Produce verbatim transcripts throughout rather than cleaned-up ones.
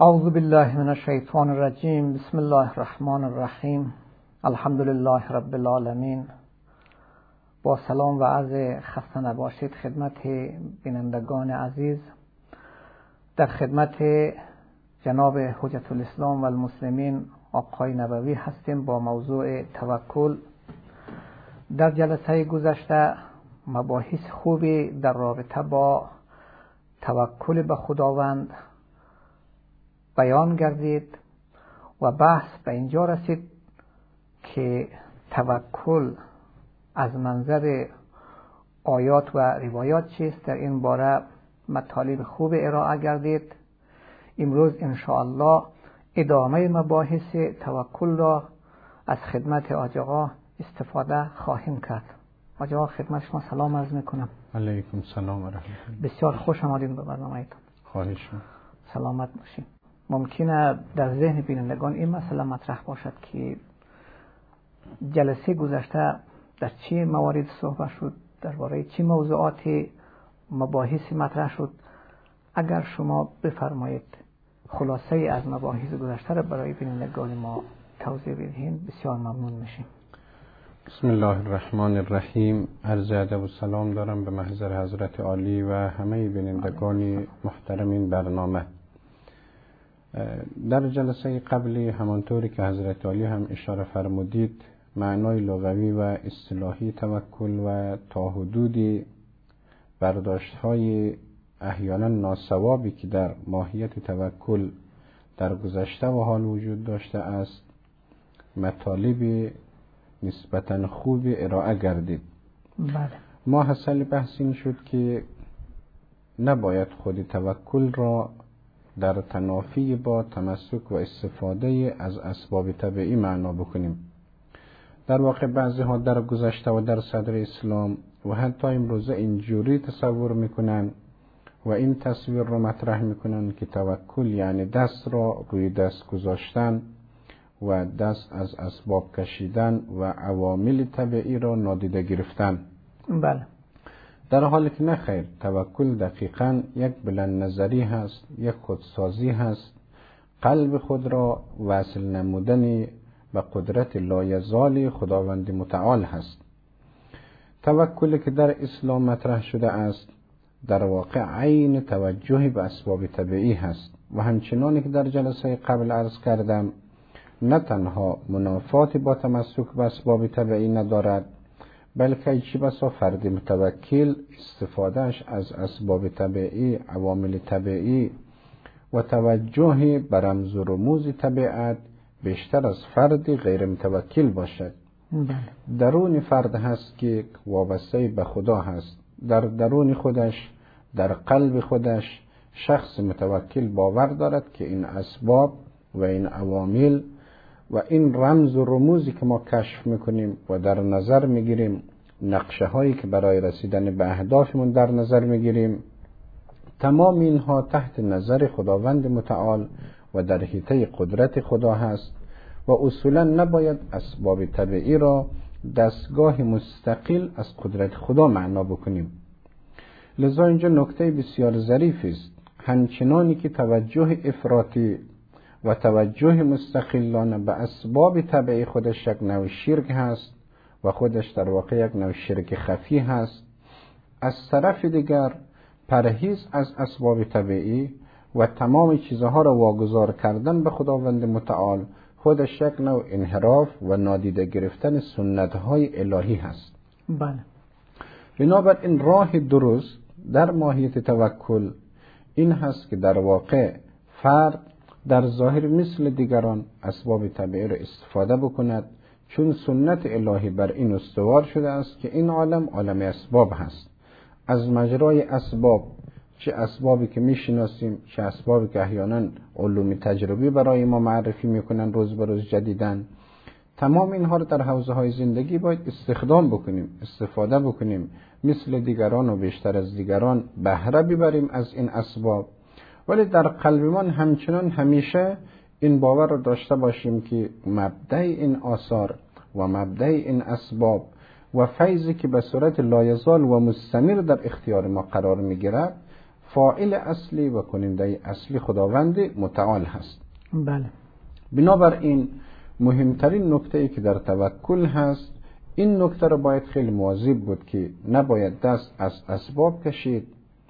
اعوذ بالله من الشیطان الرجیم. بسم الله الرحمن الرحیم. الحمد لله رب العالمین. با سلام و عرض خسته نباشید خدمت بینندگان عزیز. در خدمت جناب حجت الاسلام و المسلمین آقای نبوی هستیم با موضوع توکل. در جلسه گذشته مباحث خوبی در رابطه با توکل به خداوند بیان گردید و بحث به اینجا رسید که توکل از منظر آیات و روایات چیست. در این باره مطالب خوب ارائه گردید. امروز ان شاء الله ادامه مباحث توکل را از خدمت حاج آقا استفاده خواهیم کرد. حاج آقا خدمت شما سلام عرض میکنم. علیکم سلام و رحمت الله. بسیار خوش آمدید به برنامه‌تون. خواهش می‌کنم. سلامت باشید. ممکنه در ذهن بینندگان این مسئله مطرح باشد که جلسه گذشته در چه موارد صحبت شد، درباره چه موضوعات مباحث مطرح شد. اگر شما بفرمایید خلاصه از مباحث گذشته را برای بینندگان ما توضیح بدهید بسیار ممنون میشیم. بسم الله الرحمن الرحیم. عرض ادب و سلام دارم به محضر حضرت عالی و همه بینندگان محترم این برنامه. در جلسه قبلی همانطوری که حضرت عالی هم اشاره فرمودید معنای لغوی و اصطلاحی توکل و تا حدودی برداشت‌های احیانا ناسوابی که در ماهیت توکل در گذشته و حال وجود داشته است مطالب نسبتاً خوب ارائه گردید. بله. ما حاصل بحث این شد که نباید خود توکل را در تنافی با تمسک و استفاده از اسباب طبیعی معنا بکنیم. در واقع بعضی ها در گذشته و در صدر اسلام و حتی امروزه اینجوری تصور میکنن و این تصویر رو مطرح میکنن که توکل یعنی دست را روی دست گذاشتن و دست از اسباب کشیدن و عوامل طبیعی را نادیده گرفتن. بله. در حالی که نه خیر، توکل دقیقاً یک بلند نظری هست، یک خودسازی هست، قلب خود را وصل نمودن به قدرت لایزال خداوند متعال هست. توکلی که در اسلام مطرح شده است در واقع عین توجه به اسباب طبیعی هست و همچنانی که در جلسه قبل عرض کردم نه تنها منافاتی با تمسک به اسباب طبیعی ندارد بلکه چی بسا فرد متوکل استفادهش از اسباب طبیعی، عوامل طبیعی و توجه به رمز و رموز طبیعت بیشتر از فرد غیر متوکل باشد. درون فرد هست که وابسته به خدا هست. در درون خودش، در قلب خودش شخص متوکل باور دارد که این اسباب و این عوامل و این رمز و رموزی که ما کشف میکنیم و در نظر میگیریم، نقشه هایی که برای رسیدن به اهدافمون در نظر میگیریم، تمام اینها تحت نظر خداوند متعال و در حیطه قدرت خدا هست و اصولا نباید اسباب طبیعی را دستگاه مستقل از قدرت خدا معنا بکنیم. لذا اینجا نکته بسیار ظریفی است. همچنانی که توجه افراطی و توجه مستقلانه به اسباب طبیعی خودش یک نوع شرک هست و خودش در واقع یک نوع شرک خفی هست، از طرف دیگر پرهیز از اسباب طبیعی و تمام چیزها را واگذار کردن به خداوند متعال خودش یک نوع انحراف و نادیده گرفتن سنت‌های الهی هست. بله. بنابراین راه درست در ماهیت توکل این هست که در واقع فرد در ظاهر مثل دیگران اسباب طبیعی را استفاده بکند، چون سنت الهی بر این استوار شده است که این عالم عالم اسباب هست. از مجرای اسباب، چه اسبابی که میشناسیم چه اسبابی که احیانا علوم تجربی برای ما معرفی میکنن روز به روز جدیدن، تمام اینها رو در حوزه های زندگی باید استخدام بکنیم، استفاده بکنیم، مثل دیگران و بیشتر از دیگران بهره ببریم از این اسباب. ولی در قلبمان همچنان همیشه این باور رو داشته باشیم که مبدأ این آثار و مبدأ این اسباب و فیضی که به صورت لایزال و مستمر در اختیار ما قرار میگیرد فاعل اصلی و کننده اصلی خداوند متعال هست. بله. بنابراین مهمترین نکته ای که در توکل هست، این نکته را باید خیلی مواظب بود که نباید دست از اسباب کشید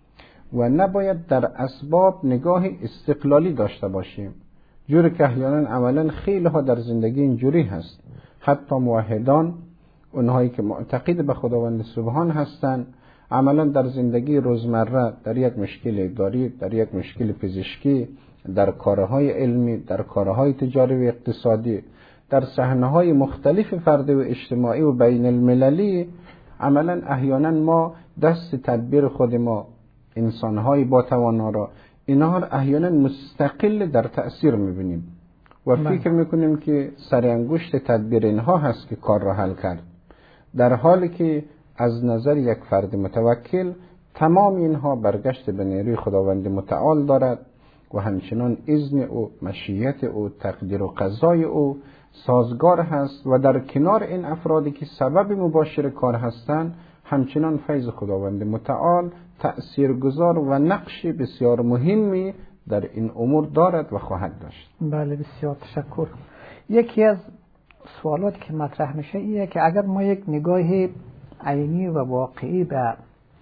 و نباید در اسباب نگاه استقلالی داشته باشیم، جوری که احیانا عملا خیلی ها در زندگی اینجوری هست. حتی موحدان، اونهایی که معتقد به خداوند سبحان هستند، عملا در زندگی روزمره در یک مشکل اداری، در یک مشکل پزشکی، در کارهای علمی، در کارهای تجاری و اقتصادی، در صحنه‌های مختلف فردی و اجتماعی و بین المللی، عملا احیانا ما دست تدبیر خود ما، انسان‌های با توانا را، اینها را احیانا مستقل در تأثیر می‌بینیم و فکر می‌کنیم که سر انگشت تدبیر اینها هست که کار را حل کرد، در حالی که از نظر یک فرد متوکل تمام اینها برگشت به نیروی خداوند متعال دارد و همچنان اذن او، مشیت او، تقدیر و قضای او سازگار هست و در کنار این افرادی که سبب مباشر کار هستند، همچنان فیض خداوند متعال تأثیرگذار و نقش بسیار مهمی در این امور دارد و خواهد داشت. بله، بسیار تشکر. یکی از سوالاتی که مطرح میشه اینه که اگر ما یک نگاه عینی و واقعی به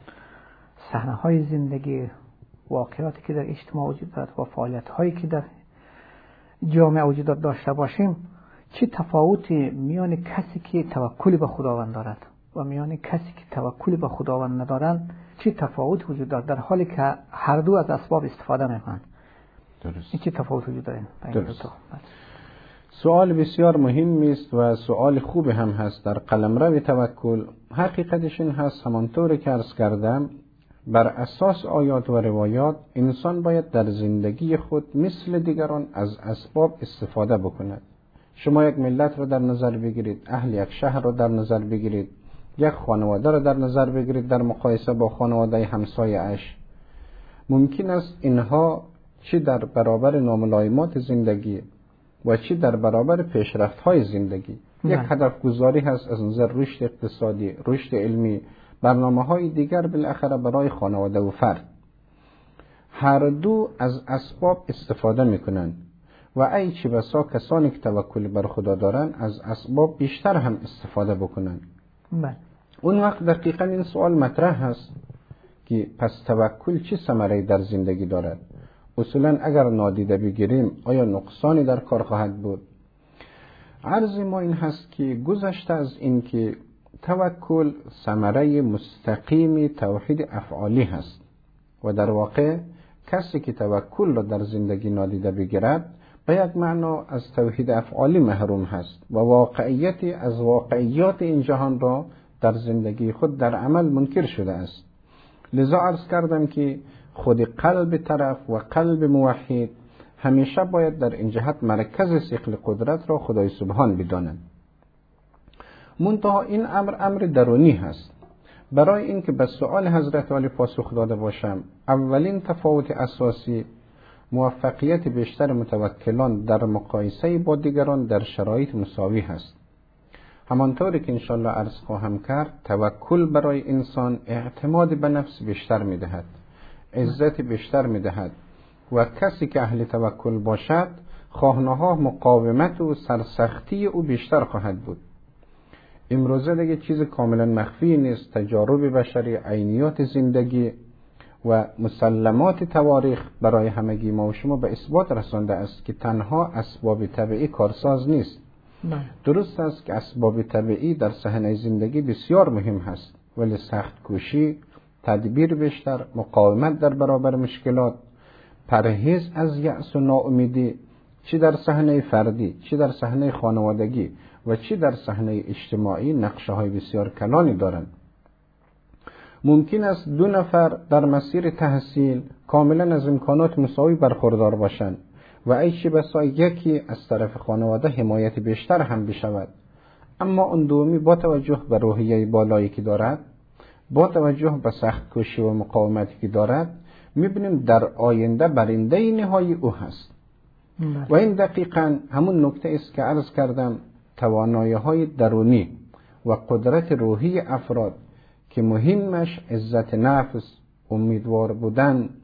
صحنه‌های زندگی، واقعاتی که در اجتماع وجود دارد و فعالیت‌هایی که در جامعه وجود داشته باشیم، چه تفاوتی میان کسی که توکلی به خداوند دارد و میان کسی که توکلی به خداوند ندارند چه تفاوت وجود دارد، در حالی که هر دو از اسباب استفاده میکنند؟ درست. این چه تفاوت وجود دارد؟ درست. سوال بسیار مهمی است و سوال خوب هم هست. در قلمرو توکل حقیقتش این هست، همانطور که عرض کردم، بر اساس آیات و روایات انسان باید در زندگی خود مثل دیگران از اسباب استفاده بکند. شما یک ملت رو در نظر بگیرید، اهل یک شهر رو در نظر بگیرید، یک خانواده رو در نظر بگیرید در مقایسه با خانواده همسایه اش. ممکن است اینها چی در برابر ناملایمات زندگی و چی در برابر پیشرفت‌های زندگی نه. یک هدف گذاری هست از نظر رشد اقتصادی، رشد علمی، برنامه‌های دیگر بالاخره برای خانواده و فرد. هر دو از اسباب استفاده می‌کنند و ای چه بسا کسانی که توکل بر خدا دارن از اسباب بیشتر هم استفاده بکنن. بله. اون وقت دقیقاً این سوال مطرح هست که پس توکل چه ثمره‌ای در زندگی دارد؟ اصولاً اگر نادیده بگیریم آیا نقصانی در کار خواهد بود؟ عرض ما این هست که گذشته از این که توکل ثمره مستقیم توحید افعالی هست و در واقع کسی که توکل را در زندگی نادیده بگیرد به یک معنا از توحید افعالی محروم هست و واقعیتی از واقعیات این جهان را در زندگی خود در عمل منکر شده است. لذا عرض کردم که خود قلب طرف و قلب موحد همیشه باید در این جهت مرکز ثقل قدرت را خدای سبحان بدانند. منتها این امر امر درونی هست. برای اینکه به سؤال حضرت علی پاسخ داده باشم، اولین تفاوت اساسی موفقیت بیشتر متوکلان در مقایسه با دیگران در شرایط مساوی هست. همانطوری که انشالله عرض خواهم کرد، توکل برای انسان اعتماد به نفس بیشتر میدهد، عزت بیشتر میدهد و کسی که اهل توکل باشد خواهنها مقاومت و سرسختی او بیشتر خواهد بود. امروزه دیگه چیز کاملا مخفی نیست، تجارب بشری، عینیات زندگی و مسلمات تواریخ برای همگی ما و شما به اثبات رسانده است که تنها اسباب طبیعی کارساز نیست. نه. درست است که اسباب طبیعی در صحنه زندگی بسیار مهم هست، ولی سخت کوشی، تدبیر بیشتر، مقاومت در برابر مشکلات، پرهیز از یأس و ناامیدی، چی در صحنه فردی، چی در صحنه خانوادگی و چی در صحنه اجتماعی نقشه های بسیار کلانی دارند. ممکن است دو نفر در مسیر تحصیل کاملا از امکانات مساوی برخوردار باشند و ایچه بسا یکی از طرف خانواده حمایت بیشتر هم بشود، اما اون دومی با توجه به روحیه بالایی که دارد، با توجه به سخت کوشی و مقاومتی که دارد، میبینیم در آینده برنده نهایی او هست. بله. و این دقیقاً همون نکته است که عرض کردم، توانایی‌های درونی و قدرت روحی افراد که مهمش عزت نفس، امیدوار بودن،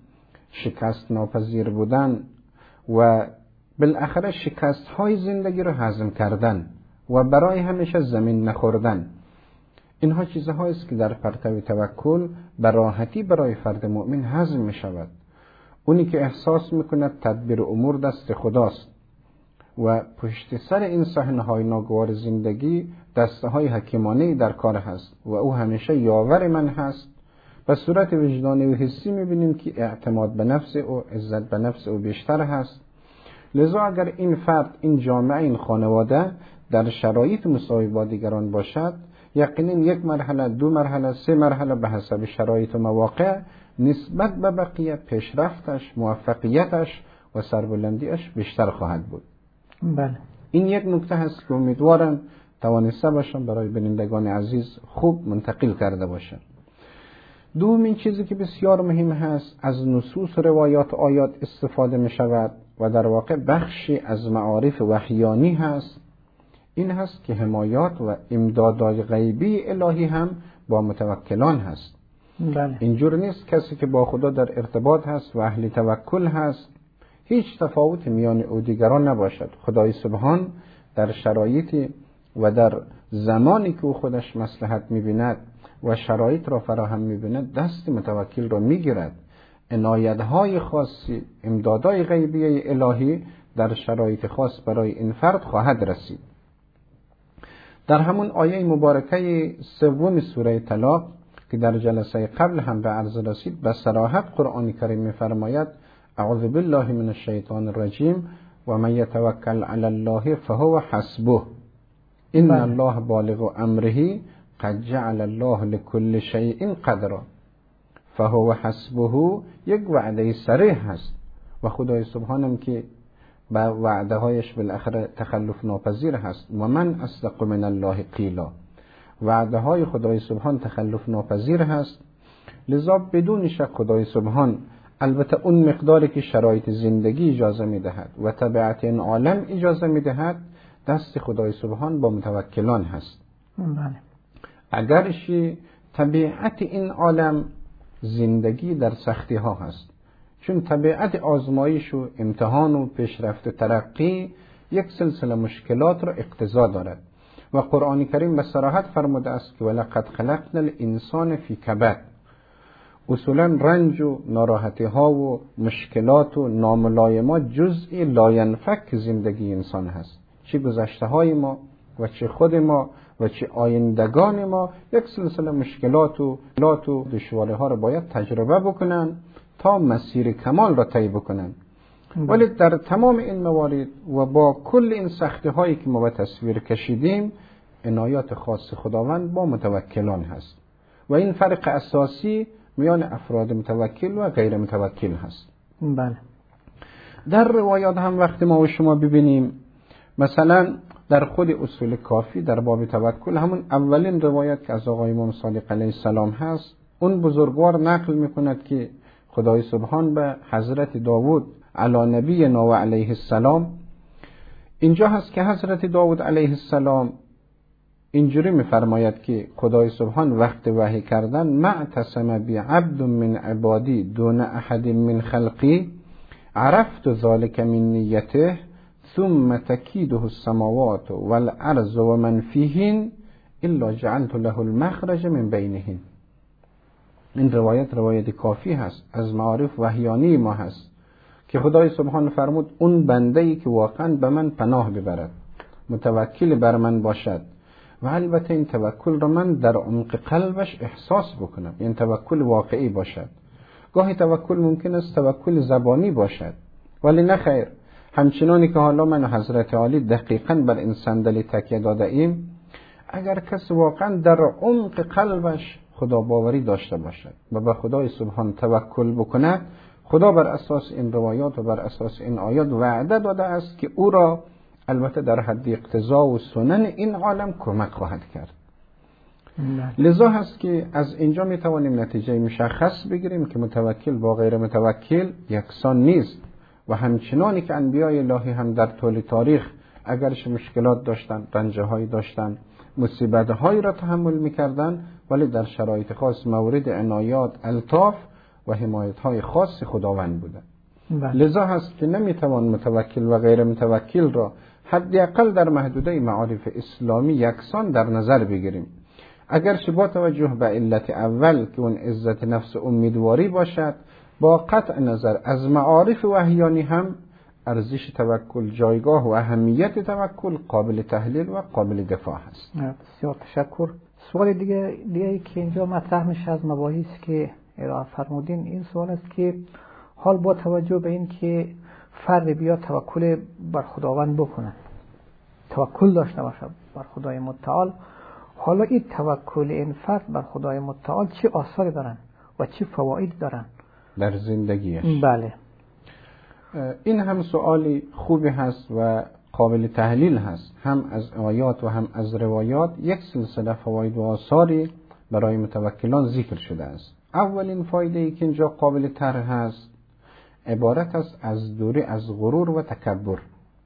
شکست ناپذیر بودن و بالاخره شکست های زندگی رو هضم کردن و برای همیشه زمین نخوردن. اینها چیزهایی است که در پرتو توکل به راحتی برای فرد مؤمن هضم می شود. اونی که احساس میکند تدبیر امور دست خداست و پشت سر این صحنه‌های ناگوار زندگی دسته‌های حکیمانه‌ای در کار هست و او همیشه یاور من هست، به صورت وجدانی و حسی می‌بینیم که اعتماد به نفس او، عزت به نفس او بیشتر هست. لذا اگر این فرد، این جامعه، این خانواده در شرایط مساوی با دیگران باشد، یقینا یک مرحله، دو مرحله، سه مرحله به حسب شرایط و مواقع نسبت به بقیه پیشرفتش، موفقیتش و سربلندیش بیشتر خواهد بود. بله. این یک نکته هست که امیدوارم توانسته باشم برای بینندگان عزیز خوب منتقل کرده باشم. دومین چیزی که بسیار مهم هست، از نصوص روایات آیات استفاده می شود و در واقع بخشی از معارف وحیانی هست. این هست که حمایات و امدادات غیبی الهی هم با متوکلان هست. بله. اینجور نیست کسی که با خدا در ارتباط هست و اهل توکل هست هیچ تفاوت میان او دیگران نباشد. خدای سبحان در شرایطی و در زمانی که او خودش مصلحت می‌بیند و شرایط را فراهم می‌بیند دست متوکل را می‌گیرد. عنایت‌های خاصی، امدادهای غیبی الهی در شرایط خاص برای این فرد خواهد رسید. در همون آیه مبارکه سوم سوره طلاق که در جلسه قبل هم به عرض رسید، به صراحت قرآن کریم می‌فرماید: اعوذ بالله من الشیطان الرجیم و من یتوکل علی الله فهو حسبه ان الله بالغ امره قد جعل الله لكل شیء قدرا. فهو حسبه یک وعده صریح هست و خدای سبحانم که با وعده هایش بالاخره تخلف ناپذیر هست. و من اصدق من الله قیلا، وعده های خدای سبحان تخلف ناپذیر هست. لذا بدون شک خدای سبحان البته اون مقداری که شرایط زندگی اجازه میدهد و طبیعت این عالم اجازه میدهد دست خدای سبحان با متوکلان هست. بله. اگرشی طبیعت این عالم زندگی در سختی ها هست، چون طبیعت آزمایش و امتحان و پیشرفت و ترقی یک سلسله مشکلات را اقتضا دارد و قرآن کریم به صراحت فرموده است که ولقد خلقنا الانسان فی کبد. اصولا رنج و ناراحتی ها و مشکلات و ناملایمات جزئی لاینفک زندگی انسان هست. چه گذشته های ما و چه خود ما و چه آیندگان ما یک سلسله مشکلات و مشکلات و دشواری ها را باید تجربه بکنن تا مسیر کمال را طی بکنن. ولی در تمام این موارد و با کل این سختی هایی که ما به تصویر کشیدیم، عنایات خاص خداوند با متوکلان هست و این فرق اساسی میان افراد متوکل و غیر متوکل هست. بله. در روایات هم وقتی ما و شما ببینیم، مثلا در خود اصول کافی در باب توکل، همون اولین روایت که از آقای امام صادق علیه السلام هست، اون بزرگوار نقل میکند که خدای سبحان به حضرت داوود علی نبی نو علیه السلام، اینجا هست که حضرت داوود علیه السلام اینجوری میفرماید که خدای سبحان وقت وحی کردن: معتصم بی عبد من عبادی دون احد من خلقی عرفت ذلك من نیته ثم تکیده السماوات والارض و من فیهن الا جعلت له المخرج من بینهن. این روایت روایت کافی هست، از معارف وحیانی ما هست که خدای سبحان فرمود اون بنده‌ای که واقعا به من پناه ببرد، متوکل بر من باشد و البته این توکل را من در عمق قلبش احساس بکنم، این توکل واقعی باشد. گاهی توکل ممکن است توکل زبانی باشد ولی نه خیر. همچنانی که حالا من و حضرت عالی دقیقاً بر این صندلی تکیه داده ایم، اگر کس واقعا در عمق قلبش خدا باوری داشته باشد و به خدای سبحان توکل بکند، خدا بر اساس این روایات و بر اساس این آیات وعده داده است که او را البته در حد اقتضا و سنن این عالم کمک خواهد کرد. لذا هست که از اینجا می توانیم نتیجه مشخص بگیریم که متوکل با غیر متوکل یکسان نیست و همچنانی که انبیای الهی هم در طول تاریخ اگرش مشکلات داشتن، رنجه‌هایی داشتن، مصیبت‌هایی را تحمل می‌کردند، ولی در شرایط خاص مورد عنایات، الطاف و حمایت‌های خاص خداوند بوده. بله. لذا هست که نمیتوان متوکل و غیر متوکل را حداقل در محدوده معارف اسلامی یکسان در نظر بگیریم. اگرچه با توجه به علت اول که اون عزت نفس امیدواری باشد، با قطع نظر از معارف وحیانی هم ارزش توکل، جایگاه و اهمیت توکل قابل تحلیل و قابل دفاع است. بسیار تشکر. سوال دیگه دیگه که اینجا مطرح میشه از مباحث که ارائه فرمودین، این سوال است که حال با توجه به این که فرد بیا توکل بر خداوند بکنه، توکل داشته باشه بر خدای متعال، حالا این توکل این فرد بر خدای متعال چه آثاری دارن و چه فواید دارن در زندگیش؟ بله. این هم سوالی خوبی هست و قابل تحلیل هست. هم از آیات و هم از روایات یک سلسله فواید و آثاری برای متوکلان ذکر شده است. اولین فایده ای که اینجا قابل طرح هست عبارت است از دوری از غرور و تکبر.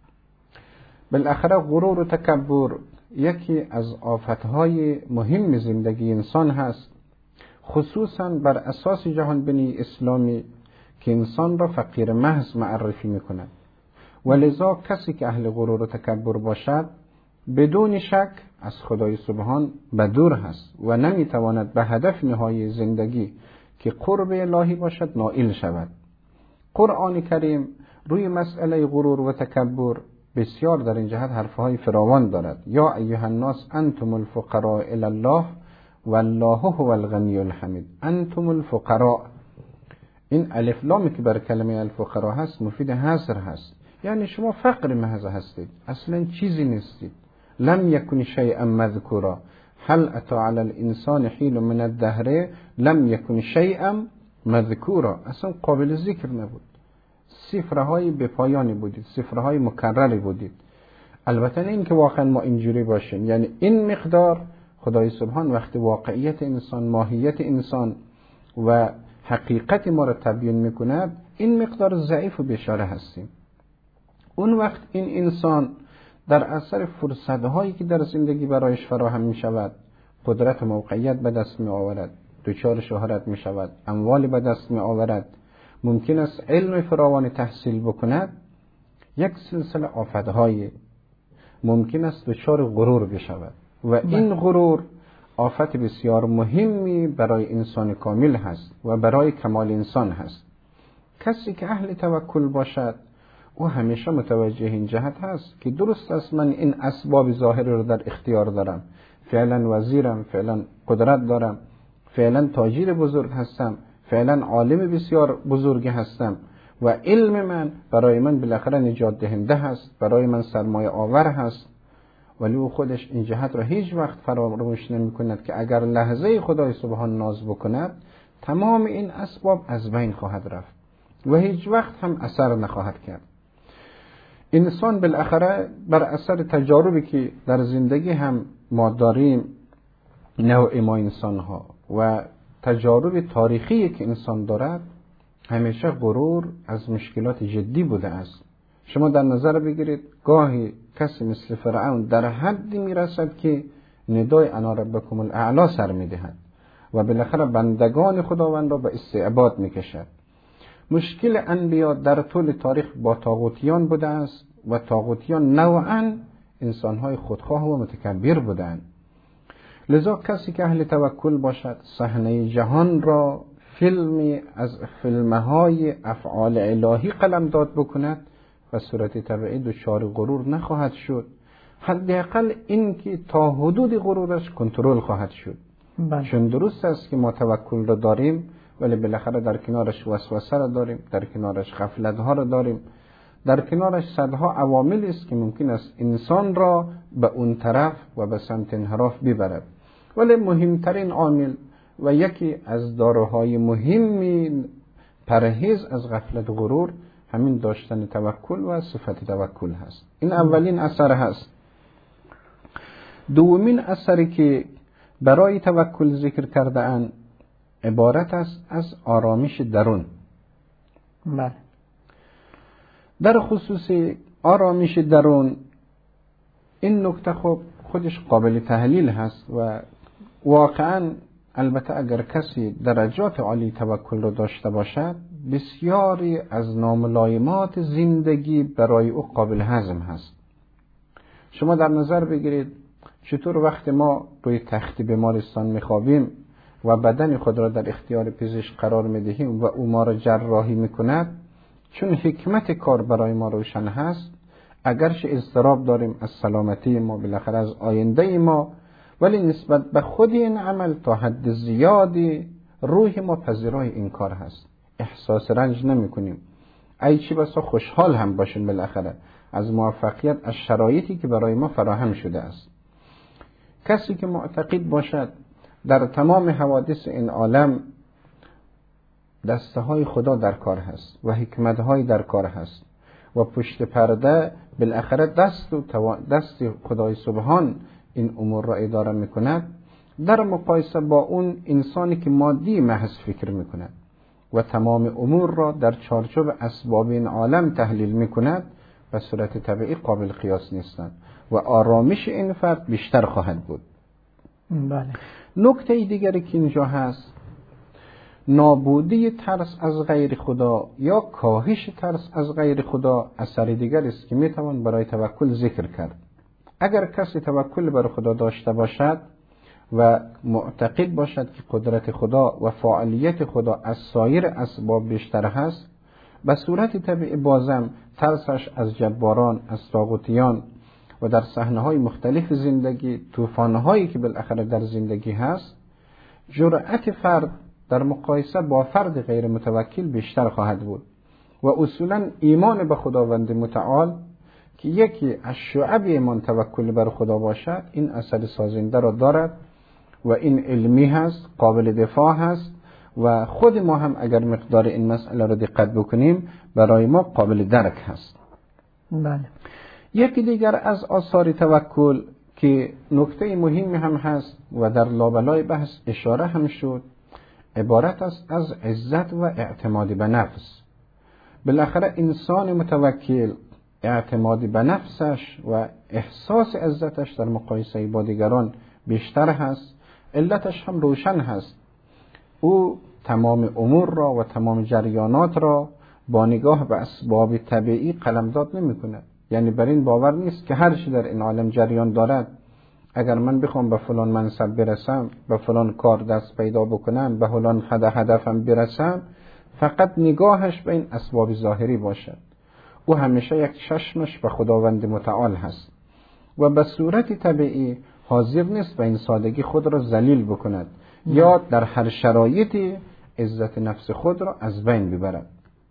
بالاخره غرور و تکبر یکی از آفتهای مهم زندگی انسان هست، خصوصا بر اساس جهان بینی اسلامی که انسان را فقیر محض معرفی میکند. ولذا کسی که اهل غرور و تکبر باشد بدون شک از خدای سبحان بدور هست و نمیتواند به هدف نهایی زندگی که قرب الهی باشد نائل شود. قرآن کریم روی مسئله غرور و تکبر بسیار در این جهت حرفهای فراوان دارد. یا ایها الناس انتم الفقراء الی الله والله هو الغنی الحمید. انتم الفقراء، این الف لامی که بر کلمه الفقراء هست مفید حصر هست، یعنی شما فقر محض هستید، اصلا چیزی نیستید. لم یکن شیئا مذکورا، هل اتی علی الانسان حین من الدهر لم یکن شیئا مذکورا، اصلا قابل ذکر نبود، صفرهای به پایانی بودید، صفرهای مکرری بودید. البته این که واقعا ما اینجوری باشیم، یعنی این مقدار خدای سبحان وقتی واقعیت انسان، ماهیت انسان و حقیقت ما را تبیین میکند، این مقدار ضعیف و بیچاره هستیم. اون وقت این انسان در اثر فرصت‌هایی که در زندگی برایش فراهم می‌شود، قدرت و موقعیت به دست می‌آورد، دچار شهرت می‌شود، اموالی به دست می‌آورد، ممکن است علم فراوان تحصیل بکند، یک سلسله آفت‌های ممکن است دچار غرور بشود و این غرور آفت بسیار مهمی برای انسان کامل هست و برای کمال انسان هست. کسی که اهل توکل باشد او همیشه متوجه این جهت هست که درست است من این اسباب ظاهری رو در اختیار دارم، فعلا وزیرم، فعلا قدرت دارم، فعلا تاجر بزرگ هستم، فعلا عالم بسیار بزرگی هستم و علم من برای من بالاخره نجات دهنده هست، برای من سرمایه آور هست، ولی او خودش این جهت را هیچ وقت فراموش نمی کند که اگر لحظه خدای سبحان ناز بکند تمام این اسباب از بین خواهد رفت و هیچ وقت هم اثر نخواهد کرد. انسان بالاخره بر اثر تجاربی که در زندگی هم ما داریم، نوع ما انسان ها و تجارب تاریخی که انسان دارد، همیشه غرور از مشکلات جدی بوده است. شما در نظر بگیرید گاهی کسی مثل فرعون در حدی میرسد که ندای انا ربکم الاعلی سر میدهد و بالاخره بندگان خداوند را به استعباد میکشد. مشکل انبیا در طول تاریخ با طاغوتیان بوده است و طاغوتیان نوعاً انسانهای خودخواه و متکبر بودند. لذا کسی که اهل توکل باشد صحنه جهان را فیلمی از فیلمهای افعال الهی قلمداد بکند و صورت طبیعی دچار غرور نخواهد شد، حداقل این که تا حدود غرورش کنترل خواهد شد. بله. چون درست است که ما توکل را داریم ولی بالاخره در کنارش وسوسه را داریم، در کنارش غفلت ها را داریم، در کنارش صدها عوامل است که ممکن است انسان را به اون طرف و به سمت انحراف ببرد. ولی مهمترین عامل و یکی از داروهای مهمی پرهیز از غفلت و غرور همین داشتن توکل و صفت توکل هست. این اولین اثر هست. دومین اثری که برای توکل ذکر کرده اند عبارت است از آرامش درون. بله. در خصوص آرامش درون این نکته خب خودش قابل تحلیل هست و واقعا البته اگر کسی درجات عالی توکل رو داشته باشد، بسیاری از ناملایمات زندگی برای او قابل هضم هست. شما در نظر بگیرید چطور وقتی ما روی تخت بیمارستان میخوابیم و بدن خود را در اختیار پزشک قرار میدهیم و او ما را جراحی میکند، چون حکمت کار برای ما روشن هست، اگرچه اضطراب داریم از سلامتی ما، بالاخره از آینده ما، ولی نسبت به خود این عمل تا حد زیادی روح ما پذیرای این کار هست، احساس رنج نمی کنیم. ای چی بسا خوشحال هم باشیم بالاخره از موفقیت، از شرایطی که برای ما فراهم شده است. کسی که معتقد باشد در تمام حوادث این عالم دسته های خدا در کار هست و حکمت های در کار هست و پشت پرده بالاخره دست و دست خدای سبحان این امور را اداره میکند، در مقایسه با اون انسانی که مادی محض فکر میکند و تمام امور را در چارچوب اسباب این عالم تحلیل میکند، به صورت طبیعی قابل قیاس نیستند و آرامش این فرد بیشتر خواهد بود. بله. نکته دیگری که اینجا هست، نابودی ترس از غیر خدا یا کاهش ترس از غیر خدا اثر دیگر است که میتوان برای توکل ذکر کرد. اگر کسی توکل بر خدا داشته باشد و معتقد باشد که قدرت خدا و فعالیت خدا از سایر اسباب بیشتر هست، به صورت طبیعی بازم ترسش از جباران، از طاغوتیان و در صحنه‌های مختلف زندگی، طوفان‌هایی که بالاخره در زندگی هست، جرأت فرد در مقایسه با فرد غیر متوکل بیشتر خواهد بود و اصولاً ایمان به خداوند متعال که یکی از شعب ایمان توکل بر خدا باشد، این اثر سازنده را دارد و این علمی هست، قابل دفاع هست و خود ما هم اگر مقدار این مسئله را دقت بکنیم برای ما قابل درک هست. بله. یکی دیگر از آثار توکل که نکته مهمی هم هست و در لابلای بحث اشاره هم شد، عبارت است از عزت و اعتماد به نفس. بالاخره انسان متوکل اعتماد به نفسش و احساس عزتش در مقایسه با دیگران بیشتر هست. علتش هم روشن هست، او تمام امور را و تمام جریانات را با نگاه به اسباب طبیعی قلمداد نمی کند. یعنی بر این باور نیست که هر چی در این عالم جریان دارد، اگر من بخوام به فلان منصب برسم، به فلان کار دست پیدا بکنم، به فلان هدفم برسم، فقط نگاهش به این اسباب ظاهری باشد. او همیشه یک چشمش به خداوند متعال هست و به صورت طبیعی حاضر نیست به این سادگی خود را ذلیل بکند یا در هر شرایطی عزت نفس خود را از بین ببرد.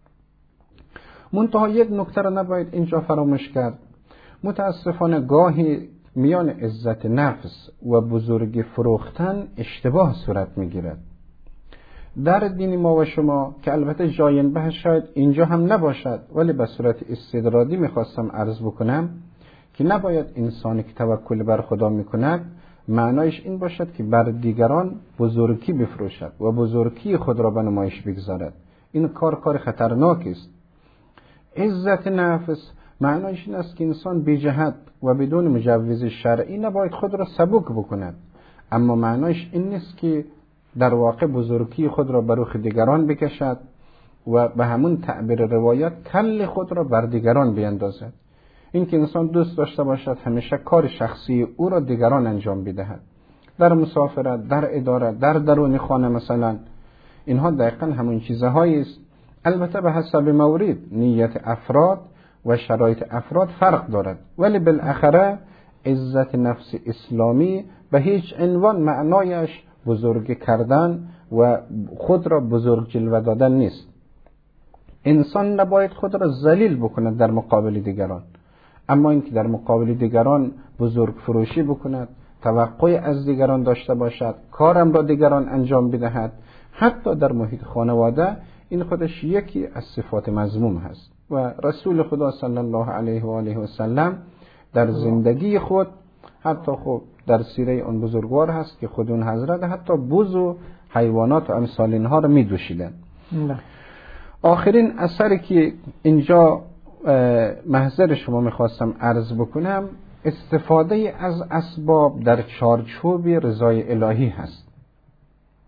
منتها یک نکته را نباید اینجا فراموش کرد. متاسفانه گاهی میان عزت نفس و بزرگی فروختن اشتباه صورت میگیرد. در دین ما و شما که البته جاین به شاید اینجا هم نباشد، ولی به صورت استدراجی میخواستم عرض بکنم که نباید انسانی که توکل بر خدا میکند معنایش این باشد که بر دیگران بزرگی بفروشد و بزرگی خود را به نمایش بگذارد. این کار کار خطرناکی است. عزت نفس معنایش این است که انسان بی جهت و بدون مجوز شرعی نباید خود را سبک بکند، اما معنایش این نیست که در واقع بزرگی خود را بر روی دیگران بکشد و به همون تعبیر روایت کل خود را بر دیگران بیندازد. این که انسان دوست داشته باشد همیشه کار شخصی او را دیگران انجام بدهد، در مسافرت، در اداره، در درون خانه مثلا، اینها دقیقاً همون چیزهایی است. البته به حسب مورد نیت افراد و شرایط افراد فرق دارد، ولی بالاخره عزت نفس اسلامی به هیچ عنوان معنایش بزرگ کردن و خود را بزرگ جلوه دادن نیست. انسان نباید خود را ذلیل بکند در مقابل دیگران، اما اینکه در مقابل دیگران بزرگ فروشی بکند، توقع از دیگران داشته باشد، کارم را دیگران انجام بدهد، حتی در محیط خانواده، این خودش یکی از صفات مذموم هست و رسول خدا صلی الله علیه و آله و سلم در زندگی خود، حتی خب در سیره اون بزرگوار هست که خود اون حضرت حتی بز و حیوانات و امثال اینها رو می دوشیدن. آخرین اثری که اینجا محضر شما میخواستم عرض بکنم، استفاده از اسباب در چارچوب رضای الهی هست.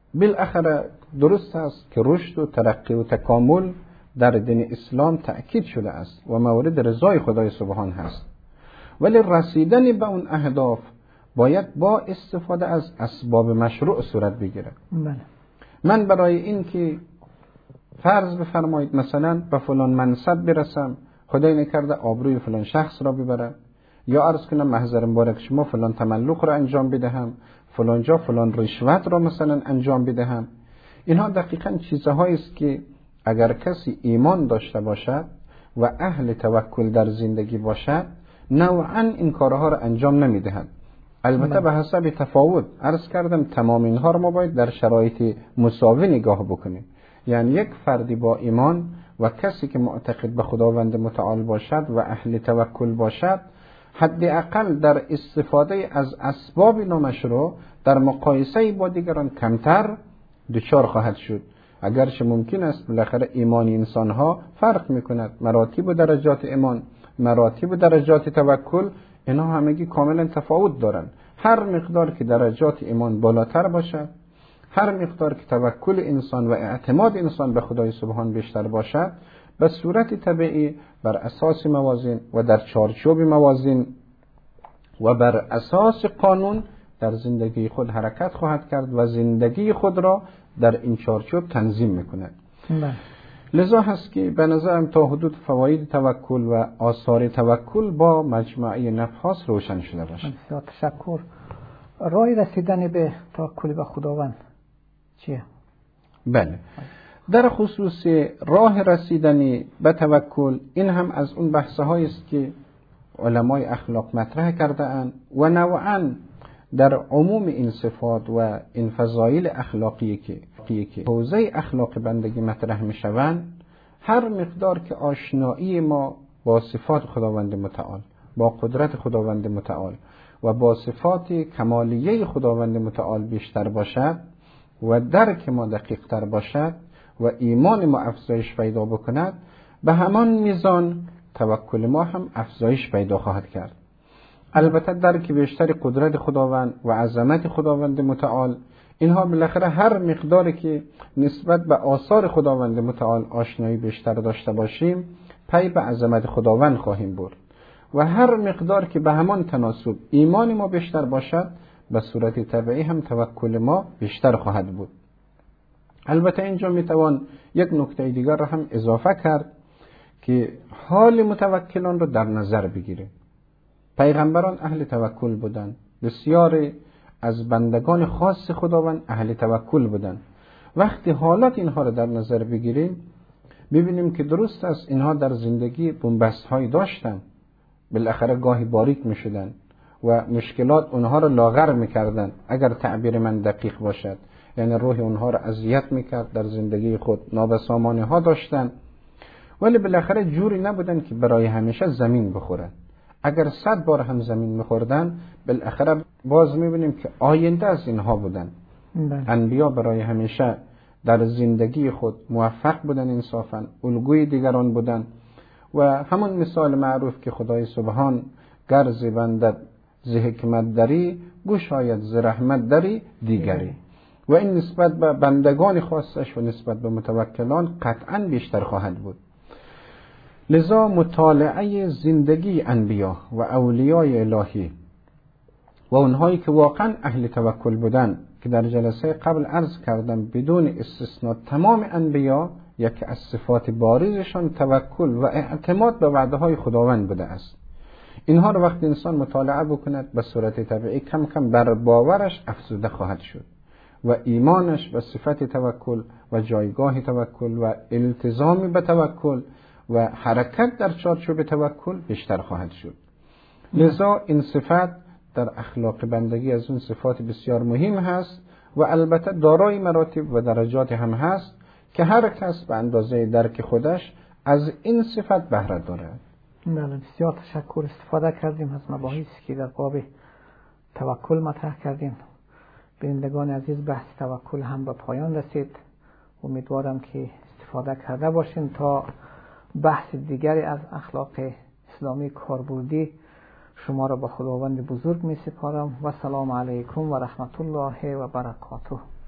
بالاخره درست است که رشد و ترقی و تکامل در دین اسلام تأکید شده است و مورد رضای خدای سبحان هست، ولی رسیدن به اون اهداف باید با استفاده از اسباب مشروع صورت بگیره. بله. من برای این که فرض بفرمایید مثلا به فلان منصب برسم، خدای نکرده آبروی فلان شخص را ببرم، یا عرض کنم محضر مبارک شما فلان تملق را انجام بدهم، فلان جا فلان رشوت را مثلا انجام بدهم، اینها دقیقاً چیزهایی است که اگر کسی ایمان داشته باشد و اهل توکل در زندگی باشد نوعاً این کارها را انجام نمیدهد. البته به حسب تفاوت عرض کردم تمام اینها را ما باید در شرایط مساوی نگاه بکنیم. یعنی یک فردی با ایمان و کسی که معتقد به خداوند متعال باشد و اهل توکل باشد حداقل در استفاده از اسباب نامشروع در مقایسه با دیگران کمتر دچار خواهد شد. اگرچه ممکن است بالاخره ایمان انسانها فرق میکند، مراتب و درجات ایمان، مراتب و درجات توکل، اینا همگی کاملا تفاوت دارند. هر مقدار که درجات ایمان بالاتر باشد، هر مقدار که توکل انسان و اعتماد انسان به خدای سبحان بیشتر باشد، به صورت طبیعی بر اساس موازین و در چارچوب موازین و بر اساس قانون در زندگی خود حرکت خواهد کرد و زندگی خود را در این چارچوب تنظیم میکند. لذا هست که به نظرم تا حدود فواید توکل و آثار توکل با مجموعه نبحث روشن شده باشد. بسیار تشکر. راه رسیدن به توکل به خداوند چیه؟ بله، در خصوص راه رسیدن به توکل این هم از اون بحث‌هایی است که علمای اخلاق مطرح کرده اند و نوعاً در عموم این صفات و این فضایل اخلاقی که که حوزه اخلاق بندگی مطرح میشوند، هر مقدار که آشنایی ما با صفات خداوند متعال، با قدرت خداوند متعال و با صفات کمالیه خداوند متعال بیشتر باشد و درک ما دقیق تر باشد و ایمان ما افزایش پیدا بکند، به همان میزان توکل ما هم افزایش پیدا خواهد کرد. البته درک بیشتر قدرت خداوند و عظمت خداوند متعال، اینها بالاخره هر مقداری که نسبت به آثار خداوند متعال آشنایی بیشتر داشته باشیم پی به عظمت خداوند خواهیم برد و هر مقدار که به همان تناسب ایمان ما بیشتر باشد به صورت طبیعی هم توکل ما بیشتر خواهد بود. البته اینجا میتوان یک نکته دیگر را هم اضافه کرد که حال متوکلان را در نظر بگیره. پیغمبران اهل توکل بودند، بسیاری از بندگان خاص خداوند اهل توکل بودند. وقتی حالت اینها را در نظر بگیریم ببینیم که درست است اینها در زندگی بنبست هایی داشتند، بالاخره گاهی باریک می شدند و مشکلات اونها را لاغر می کردند اگر تعبیر من دقیق باشد، یعنی روح اونها را اذیت می کرد، در زندگی خود نابسامانی ها داشتند، ولی بالاخره جوری نبودند که برای همیشه زمین بخورند. اگر صد بار هم زمین میخوردن بالاخره باز میبینیم که آینده از اینها بودن. انبیا برای همیشه در زندگی خود موفق بودن، انصافا الگوی دیگران بودن و همون مثال معروف که خدای سبحان گر ز بندت ز حکمت داری گشاید ز رحمت داری دیگری، و این نسبت به بندگان خاصش و نسبت به متوکلان قطعا بیشتر خواهد بود. لذا مطالعه زندگی انبیا و اولیای الهی و اونهایی که واقعا اهل توکل بودن که در جلسه قبل عرض کردم بدون استثناء تمام انبیا یکی از صفات بارزشان توکل و اعتماد به وعده های خداوند بوده است. اینها رو وقتی انسان مطالعه بکند به صورت طبیعی کم کم بر باورش افزوده خواهد شد و ایمانش به صفت توکل و جایگاه توکل و التزام به توکل و حرکت در چارچوب توکل بیشتر خواهد شد. لذا این صفت در اخلاق بندگی از اون صفات بسیار مهم هست و البته دارای مراتب و درجات هم هست که هر کس به اندازه درک خودش از این صفت بهره دارد. بله، بسیار تشکر. استفاده کردیم از مباحثی که در باب توکل مطرح کردیم. بینندگان عزیز، بحث توکل هم به پایان رسید. امیدوارم که استفاده کرده باشین. تا بحث دیگری از اخلاق اسلامی کاربردی شما را به خداوند بزرگ می سپارم و سلام علیکم و رحمت الله و برکاته.